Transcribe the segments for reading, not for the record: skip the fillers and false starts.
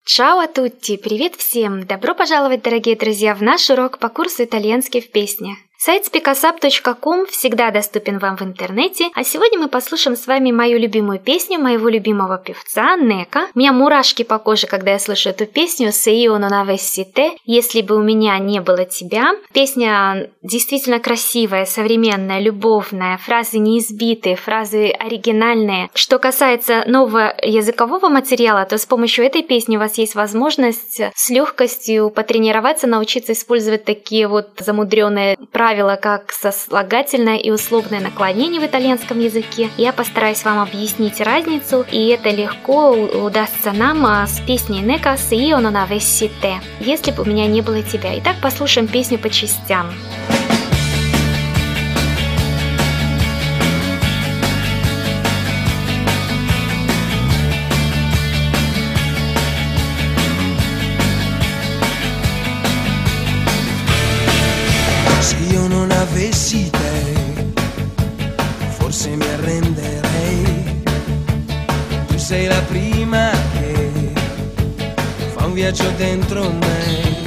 Ciao a tutti! Привет всем! Добро пожаловать, дорогие друзья, в наш урок по курсу итальянский в песнях. Сайт speakup.com всегда доступен вам в интернете, а сегодня мы послушаем с вами мою любимую песню моего любимого певца Неко. У меня мурашки по коже, когда я слышу эту песню «Se io non avessi te», «Если бы у меня не было тебя». Песня действительно красивая, современная, любовная, фразы неизбитые, фразы оригинальные. Что касается нового языкового материала, то с помощью этой песни у вас есть возможность с легкостью потренироваться, научиться использовать такие вот замудренные правила, как сослагательное и условное наклонение в итальянском языке. Я постараюсь вам объяснить разницу, и это легко удастся нам с песней Неко «Se io non avessi te», «Если бы у меня не было тебя». Итак, послушаем песню по частям. Se io non avessi te, forse mi arrenderei. Tu sei la prima che fa un viaggio dentro me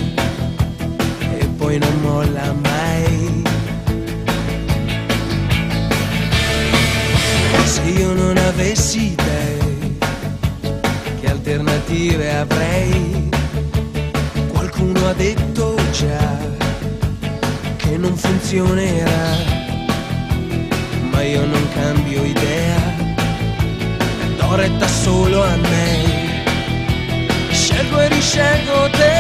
e poi non molla mai. Se io non avessi te, che alternative avrei? Qualcuno ha detto già che non funzionerà, ma io non cambio idea, do retta solo a me, scelgo e riscelgo te.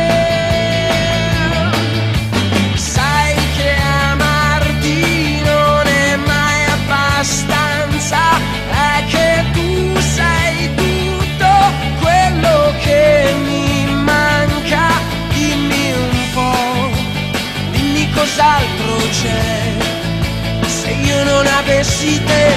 Sai che amarti non è mai abbastanza, è che tu sei tutto quello che mi manca. Dimmi un po', cos'altro c'è, se io non avessi te.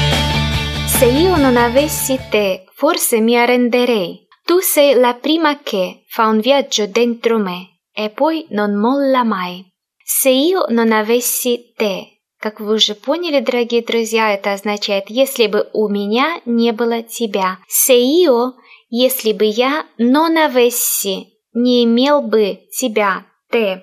Se io non avessi te, forse mi arrenderei. Tu sei la prima che fa un viaggio dentro me e poi non molla mai. Se io non avessi te. Как вы уже поняли, дорогие друзья, это означает «если бы у меня не было тебя». Se io, если бы я, non avessi, не имел бы тебя, te.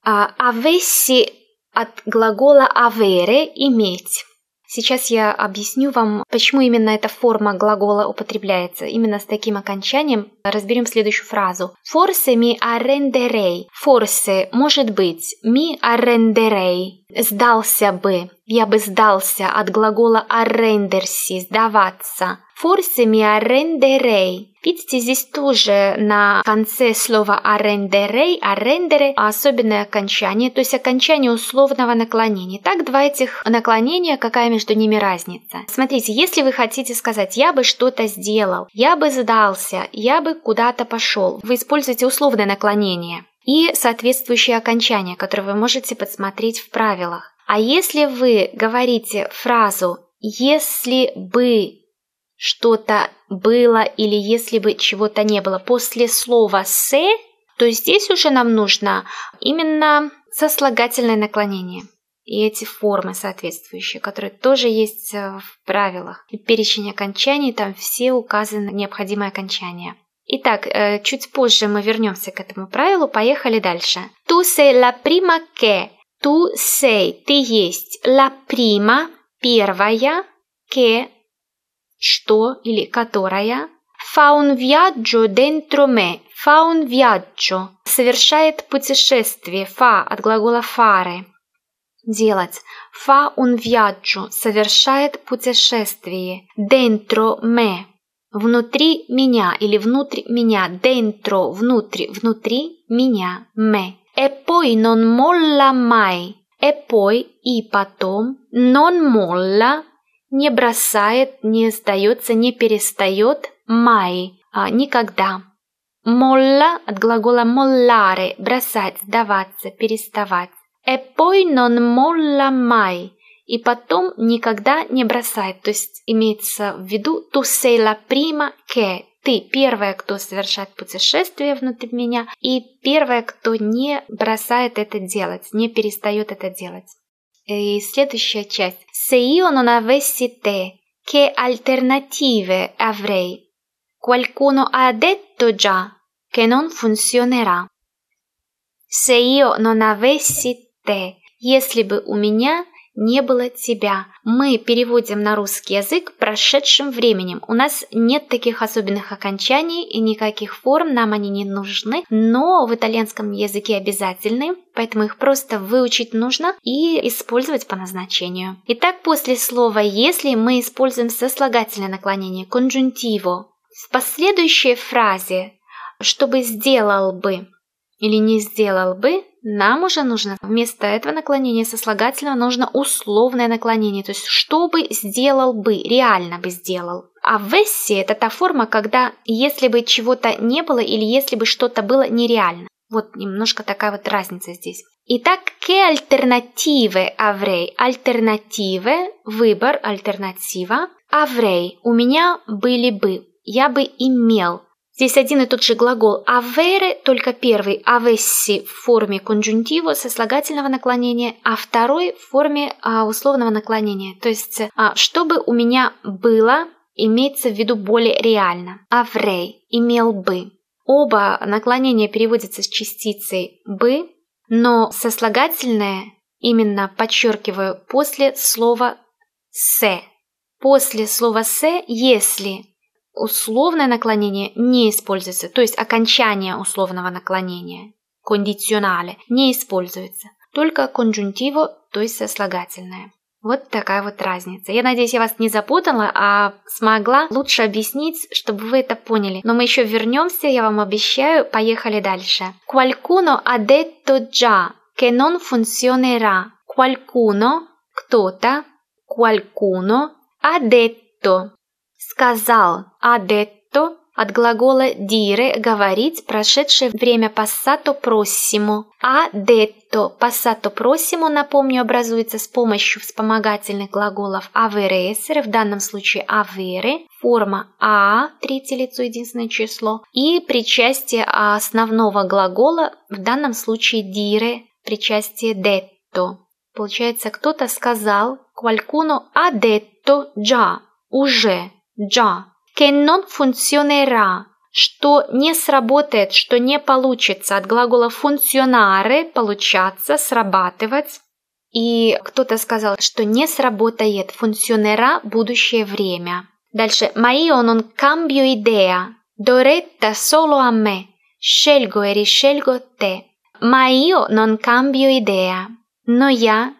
Avessi от глагола avere – иметь. Сейчас я объясню вам, почему именно эта форма глагола употребляется. Именно с таким окончанием разберем следующую фразу. Forse mi arrenderei. Forse – может быть. Mi arrenderei. Сдался бы. Я бы сдался от глагола arrendersi – сдаваться. Forse mi arrenderei. Видите, здесь тоже на конце слова arrenderei, arrendere особенное окончание, то есть окончание условного наклонения. Так, два этих наклонения, какая между ними разница? Смотрите, если вы хотите сказать «я бы что-то сделал», «я бы сдался», «я бы куда-то пошел», вы используете условное наклонение и соответствующее окончание, которое вы можете подсмотреть в правилах. А если вы говорите фразу «если бы что-то было» или «если бы чего-то не было» после слова «се», то здесь уже нам нужно именно сослагательное наклонение. И эти формы соответствующие, которые тоже есть в правилах. И перечень окончаний, там все указаны необходимые окончания. Итак, чуть позже мы вернемся к этому правилу. Поехали дальше. Tu sei la prima che. Tu sei, ты есть. La prima, первая, che, что или которая. Fa un viaggio dentro me. Fa un viaggio. Совершает путешествие. Fa от глагола fare. Делать. Fa un viaggio. Совершает путешествие. Dentro me. Внутри меня или внутрь меня. Dentro, внутрь, внутри меня. Me. E poi non molla mai. E poi, и потом. Non molla. Не бросает, не сдается, не перестает. Mai. Никогда. Molla от глагола mollare. Бросать, сдаваться, переставать. E poi non molla mai. И потом никогда не бросает. То есть имеется в виду tu sei la prima che. Ты первая, кто совершает путешествие внутрь меня, и первая, кто не бросает это делать, не перестает это делать. И следующая часть. Se io non avessi te, che alternative avrei? Qualcuno ha detto già che non funzionerà. Se io non avessi te, если бы у меня не было тебя. Мы переводим на русский язык прошедшим временем. У нас нет таких особенных окончаний и никаких форм, нам они не нужны, но в итальянском языке обязательны, поэтому их просто выучить нужно и использовать по назначению. Итак, после слова «если» мы используем сослагательное наклонение «congiuntivo». В последующей фразе, чтобы «сделал бы» или «не сделал бы», нам уже нужно вместо этого наклонения сослагательного нужно условное наклонение, то есть что бы сделал бы, реально бы сделал. А avessi – это та форма, когда если бы чего-то не было или если бы что-то было нереально. Вот немножко такая вот разница здесь. Итак, che alternative avrei? Альтернативы, выбор, альтернатива. Avrei – у меня были бы, я бы имел. Здесь один и тот же глагол avere, только первый avessi в форме congiuntivo сослагательного наклонения, а второй в форме условного наклонения. То есть, чтобы у меня было, имеется в виду более реально. Avrei – имел бы. Оба наклонения переводятся с частицей бы, но сослагательное, именно подчеркиваю, после слова se. После слова se, если условное наклонение не используется, то есть окончание условного наклонения, кондиционале, не используется. Только congiuntivo, то есть сослагательное. Вот такая вот разница. Я надеюсь, я вас не запутала, а смогла лучше объяснить, чтобы вы это поняли. Но мы еще вернемся, я вам обещаю. Поехали дальше. Qualcuno ha detto già che non funzionerà. Qualcuno, кто-то, qualcuno, ha detto, сказал, ha detto, от глагола dire, говорить, прошедшее время passato prossimo. Ha detto, passato prossimo, напомню, образуется с помощью вспомогательных глаголов avere, essere, в данном случае avere, форма a, третье лицо, единственное число, и причастие основного глагола, в данном случае dire, причастие detto. Получается, кто-то сказал, qualcuno ha detto già, уже, già. Che non funzionerà, что не сработает, что не получится, от глагола funzionare, получаться, срабатывать. И кто-то сказал, что не сработает, funzionerà, будущее время. Дальше, ma io non cambio idea, do retta solo a me, scelgo e riscelgo te. Ma io non cambio idea, но я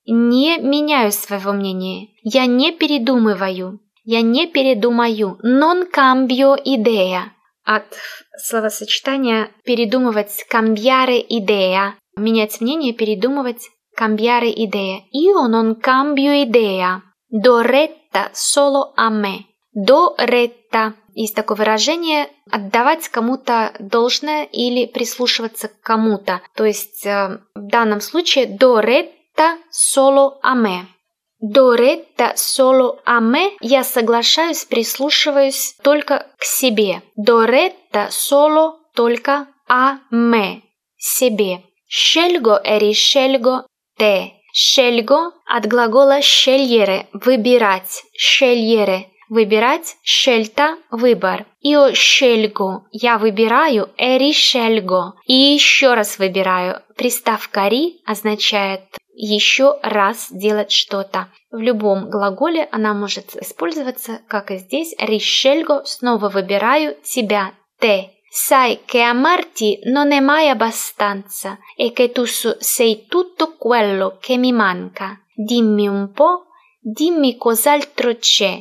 не меняю своего мнения, я не передумываю. Я не передумаю. Non cambio idea. От словосочетания передумывать cambiare idea. Менять мнение, передумывать cambiare idea. Io non cambio idea. Do retta solo a me. Do retta. Есть такое выражение отдавать кому-то должное или прислушиваться к кому-то. То есть в данном случае do retta solo a me. Do retta solo a me, я соглашаюсь, прислушиваюсь только к себе. Do retta solo только a me, себе. Scelgo e riscelgo te. Scelgo от глагола scegliere, выбирать. Scegliere, выбирать, scelta, выбор. Io scelgo, я выбираю, e riscelgo. И еще раз выбираю. Приставка ri означает еще раз делать что-то. В любом глаголе она может использоваться, как и здесь. Riscelgo, снова выбираю тебя, te. Sai che amarti non è mai abbastanza e che tu sei tutto quello che mi manca. Dimmi un po', dimmi cos'altro c'è,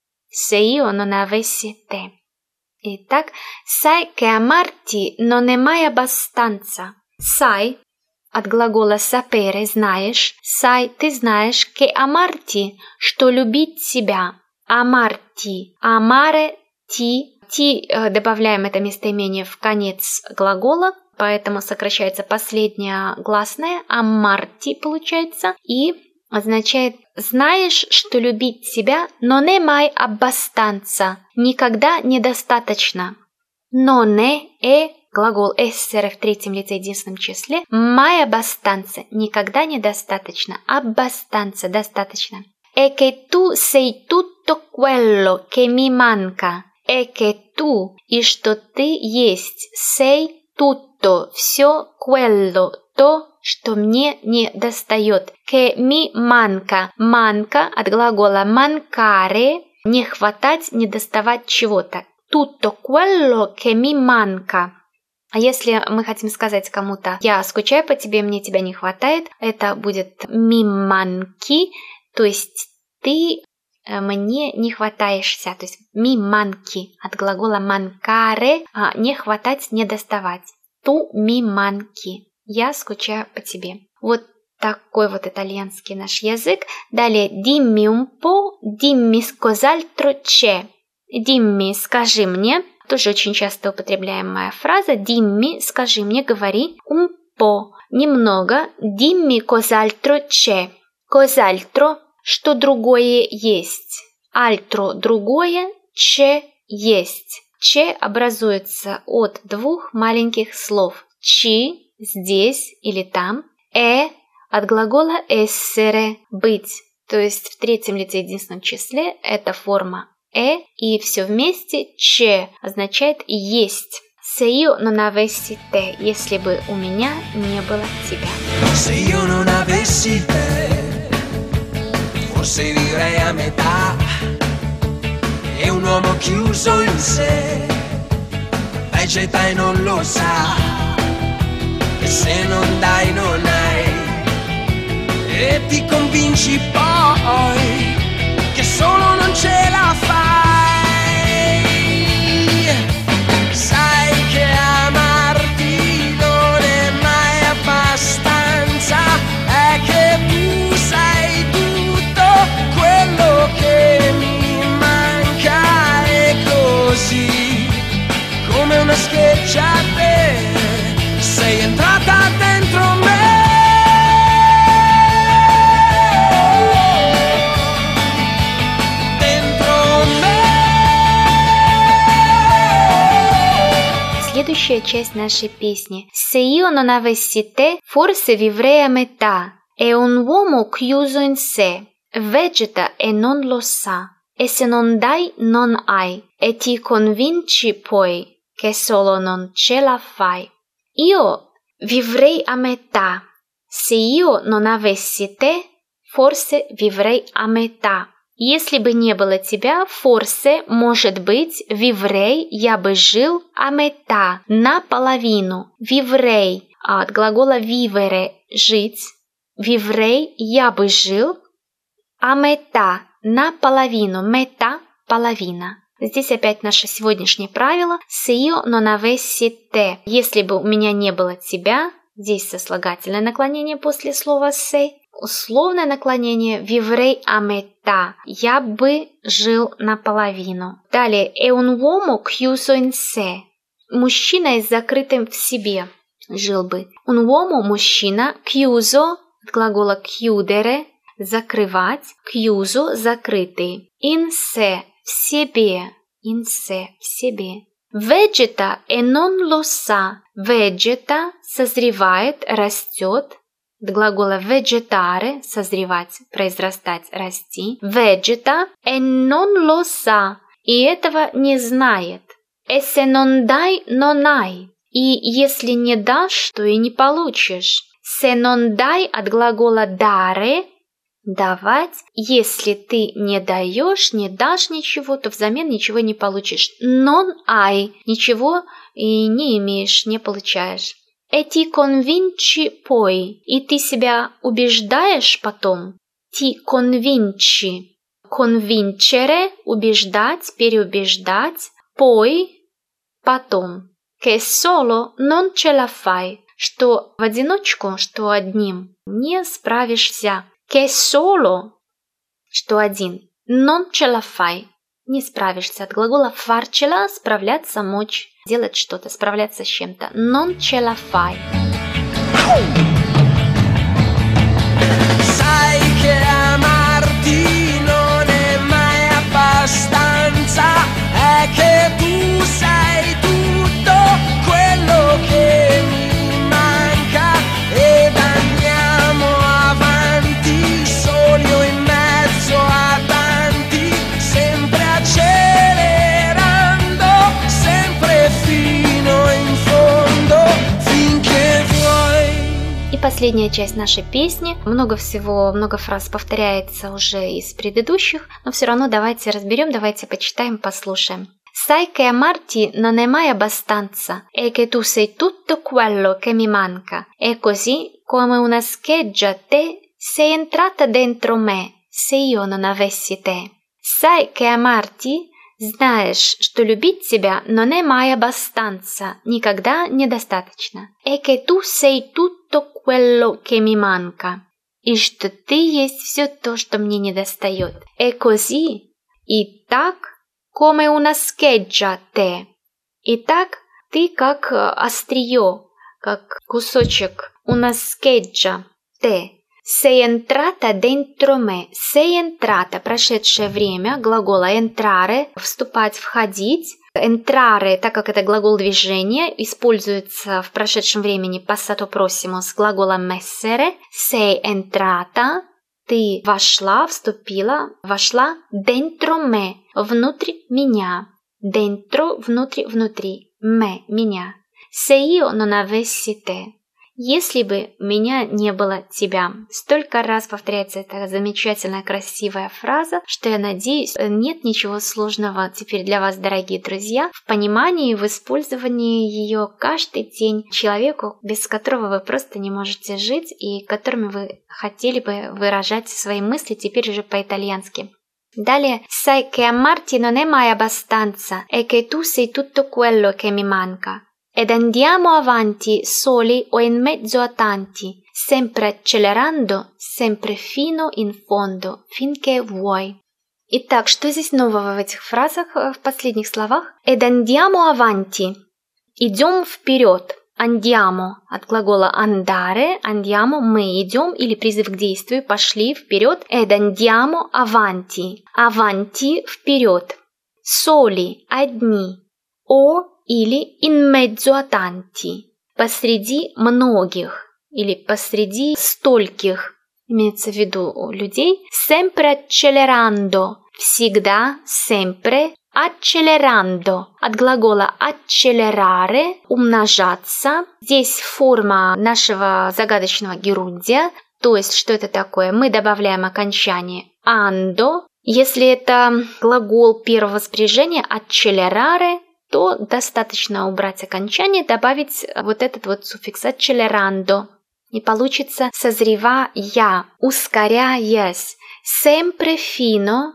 se io non avessi te. Итак, sai che amarti non è mai abbastanza. Sai от глагола sapere, знаешь, sai, ты знаешь, che amarti, что любить себя, amarti, amare, ti, добавляем это местоимение в конец глагола, поэтому сокращается последняя гласная, amarti получается, и означает знаешь, что любить себя, non è mai abbastanza, никогда недостаточно. Non è глагол essere в третьем лице единственном числе. Mai abbastanza. Никогда недостаточно. Abbastanza. Достаточно. E che tu sei tutto quello che mi manca. è che tu, и что ты есть, sei tutto, все quello, то, что мне не достает. Que mi manca, manca от глагола mancare, не хватать, не доставать чего-то. Tutto quello che mi manca. А если мы хотим сказать кому-то «я скучаю по тебе, мне тебя не хватает», это будет mi manchi, то есть ты мне не хватаешься, то есть mi manchi от глагола mancare, не хватать, не доставать. Tu mi manchi, я скучаю по тебе. Вот такой вот итальянский наш язык. Далее dimmi un po', dimmi cos'altro c'è. Dimmi, скажи мне. Тоже очень часто употребляемая фраза. Dimmi, скажи мне, говори. Un po', немного. Dimmi cos'altro c'è. Cos'altro, что другое есть. Altro, другое. C'è, есть. C'è образуется от двух маленьких слов. Ci, здесь или там. От глагола essere, быть. То есть в третьем лице единственном числе это форма и все вместе c'è означает есть. Se io non avessi te, если бы у меня не было тебя. Se io non avessi te, forse vivrei a metà. È un uomo chiuso in sé, vegeta e non lo sa. E se non dai non hai, e ti convinci poi che solo non ce la fai. Sai che amarti non è mai abbastanza, è che tu sei tutto quello che mi manca. E così come una scheggia a te sei entrata dentro me. Следующая часть нашей песни. Se io non avessi te, forse vivrei a metà. È un uomo chiuso in sé, vegeta e non lo sa. E se non dai, non hai. E ti convinci poi che solo non ce la fai. Io vivrei a metà. Se io non avessi te, forse vivrei a metà. Если бы не было тебя, forse, может быть, vivrei, я бы жил, a metà, наполовину. Vivrei, от глагола vivere, жить. Vivrei, я бы жил, a metà, наполовину. Metà, половина. Здесь опять наше сегодняшнее правило. Se io non avessi te. Если бы у меня не было тебя, здесь сослагательное наклонение после слова se. Условное наклонение vivrei a metà. Я бы жил наполовину. Далее è un uomo chiuso in sé. Мужчина с закрытым в себе. Жил бы. Un uomo мужчина. Chiuso от глагола chiudere закрывать. Chiuso закрытый. In sé в себе. In sé в себе. Vegeta e non lo sa. Vegeta созревает, растет. От глагола vegetare, созревать, произрастать, расти. Vegeta e non lo sa, и этого не знает. E se non dai, non hai. И если не дашь, то и не получишь. Se non dai от глагола dare, давать. Если ты не даешь, не дашь ничего, то взамен ничего не получишь. Non hai, ничего и не имеешь, не получаешь. E ti convinci poi. И ты себя убеждаешь потом. Ti convinci. Convincere – убеждать, переубеждать. Poi – потом. Che solo non ce la fai. Что в одиночку, что одним не справишься. Che solo – что один. Non ce la fai. Не справишься. От глагола farcela – справляться, мочь, делать что-то, справляться с чем-то. Non ce la fai. Sai che amarti non è mai abbastanza, è che tu sei tutto quello che mi manca ed andiamo avanti soli o in mezzo a tanti, sempre accelerando. последняя часть нашей песни. Много всего, много фраз повторяется уже из предыдущих, но все равно давайте разберем, давайте почитаем, послушаем. Sai che amarti non è mai abbastanza e che tu sei tutto quello che mi manca. E così, come una scheggia a te, sei entrata dentro me, se io non avessi te. Sai che amarti, знаешь, что любить тебя non è mai abbastanza, никогда недостаточно. E che tu sei tutto quello che mi manca. И что ты есть все то, что мне недостает. E così, и так, come una scheggia a te. Итак, ты как острие, как кусочек, una scheggia te. Sei entrata dentro me. Sei entrata, прошедшее время, глагола entrare, вступать, входить. Entrare, так как это глагол движения, используется в прошедшем времени passato prossimo с глаголом essere. Sei entrata. Ты вошла, вступила, вошла dentro me, внутрь меня. Dentro, внутри, me, меня. Se io non avessi te. Если бы меня не было тебя. Столько раз повторяется эта замечательная, красивая фраза, что я надеюсь, нет ничего сложного теперь для вас, дорогие друзья, в понимании, в использовании ее каждый день человеку, без которого вы просто не можете жить и которыми вы хотели бы выражать свои мысли теперь уже по-итальянски. Далее, sai che amarti non è mai abbastanza e che tu sei tutto quello che mi manca. Ed andiamo avanti soli o in mezzo a tanti, sempre accelerando, sempre fino in fondo, finché vuoi. Итак, что здесь нового в этих фразах, в последних словах? Ed andiamo avanti. Идем вперед. Andiamo от глагола andare, andiamo мы идем или призыв к действию, пошли вперед. Ed andiamo avanti. Avanti вперед. Soli одни. O или in mezzo a tanti, посреди многих или посреди стольких, имеется в виду людей, sempre accelerando, всегда, sempre, accelerando, от глагола accelerare, умножаться, здесь форма нашего загадочного герундия, то есть что это такое, мы добавляем окончание ando, если это глагол первого спряжения accelerare, то достаточно убрать окончание, добавить вот этот вот суффикс accelerando. И получится созревая, ускоряясь, sempre fino,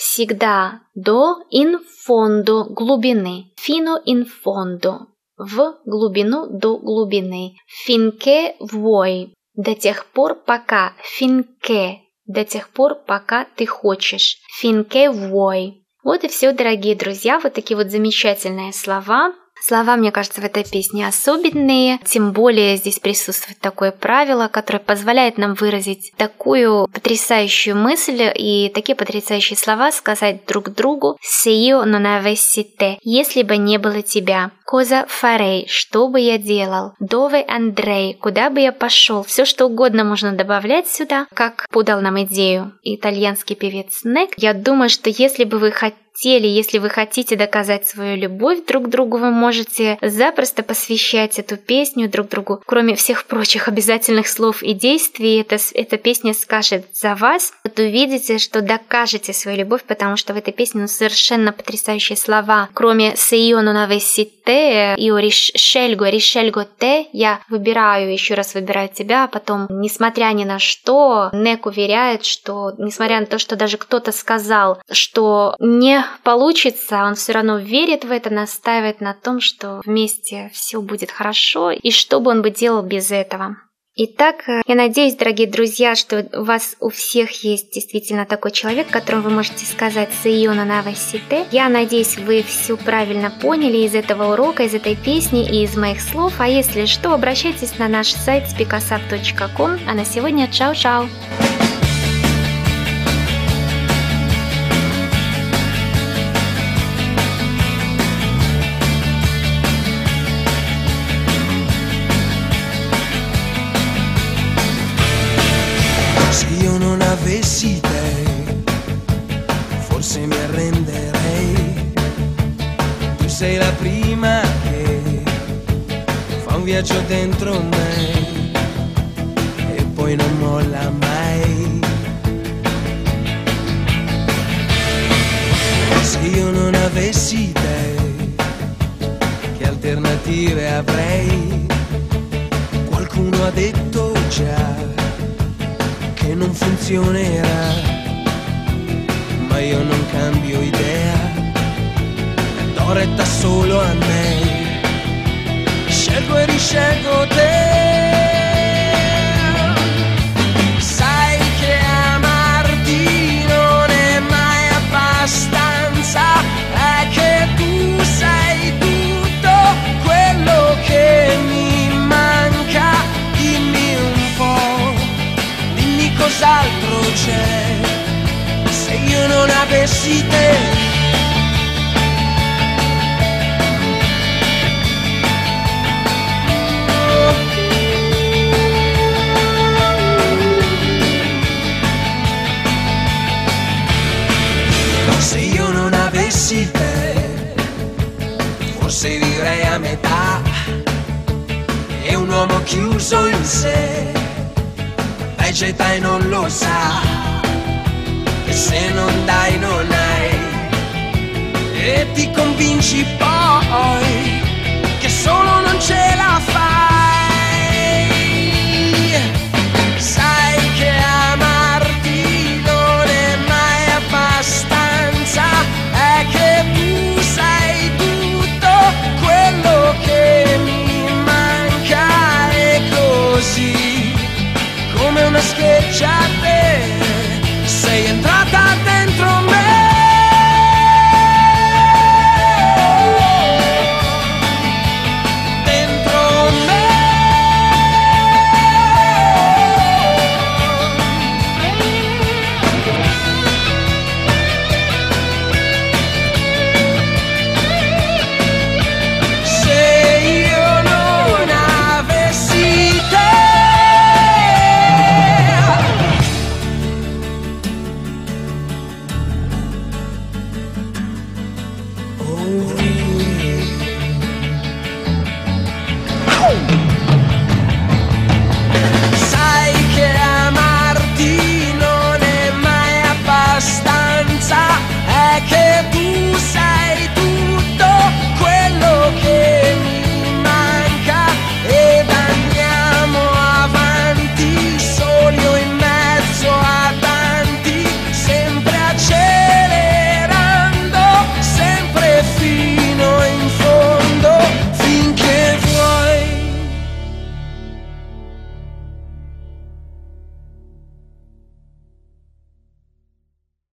всегда до, in fondo, глубины, fino in fondo, в глубину, до глубины, finché vuoi, до тех пор, пока, finché, до тех пор, пока ты хочешь, finché vuoi. Вот и все, дорогие друзья, вот такие вот замечательные слова. Слова, мне кажется, в этой песне особенные, тем более здесь присутствует такое правило, которое позволяет нам выразить такую потрясающую мысль и такие потрясающие слова сказать друг другу «Se io non avessi te», если бы не было тебя. «Cosa farei», что бы я делал. «Dove andrei», куда бы я пошел. Все что угодно можно добавлять сюда, как подал нам идею итальянский певец Нек. Я думаю, что если бы вы если вы хотите доказать свою любовь друг к другу, вы можете запросто посвящать эту песню друг другу. Кроме всех прочих обязательных слов и действий, эта песня скажет за вас. Вот увидите, что докажете свою любовь, потому что в этой песне совершенно потрясающие слова. Кроме «Se io non avessi te», «Io riscelgo te», я выбираю, еще раз выбираю тебя, а потом, несмотря ни на что, Нек уверяет, что, несмотря на то, что даже кто-то сказал, что не получится, он все равно верит в это, настаивает на том, что вместе все будет хорошо, и что бы он бы делал без этого. Итак, я надеюсь, дорогие друзья, что у вас у всех есть действительно такой человек, которому вы можете сказать «Se io non avessi te». Я надеюсь, вы все правильно поняли из этого урока, из этой песни и из моих слов. А если что, обращайтесь на наш сайт speakasap.com. А на сегодня чао-чао! Avessi te, forse mi arrenderei. Tu sei la prima che fa un viaggio dentro me. poi non molla mai. Se io non avessi te, che alternative avrei? Qualcuno ha detto già che non funzionerà, ma io non cambio idea, do retta solo a me, scelgo e riscelgo te. Sai che amarti non è mai abbastanza, è che tu sei tutto quello che mi manca. Dimmi un po', dimmi cos'altro c'è, se io non avessi te. Se io non avessi te, forse vivrei a metà, e un uomo chiuso in sé vegeta e non lo sa, che se non dai non hai, e ti convinci poi che solo